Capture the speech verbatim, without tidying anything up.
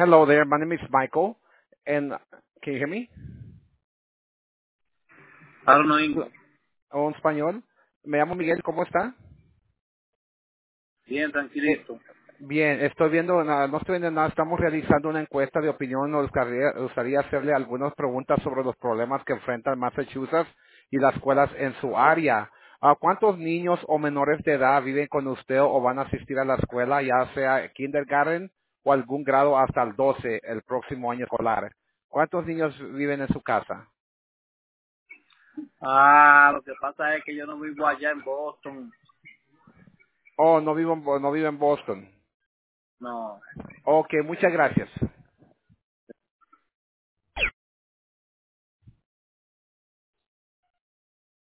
Hello there, my name is Michael, and can you hear me? Hablo no English. ¿O en español? Me llamo Miguel, ¿cómo está? Bien, Eh, tranquilito. bien, estoy viendo, nada, no estoy viendo nada, estamos realizando una encuesta de opinión, nos gustaría, gustaría hacerle algunas preguntas sobre los problemas que enfrentan Massachusetts y las escuelas en su área. Ah, ¿Cuántos niños o menores de edad viven con usted o van a asistir a la escuela, ya sea kindergarten o algún grado hasta el doce el próximo año escolar? ¿Cuántos niños viven en su casa? Ah, lo que pasa es que yo no vivo allá en Boston. Oh, no vivo en, Bo- no vivo en Boston. No. Ok, muchas gracias.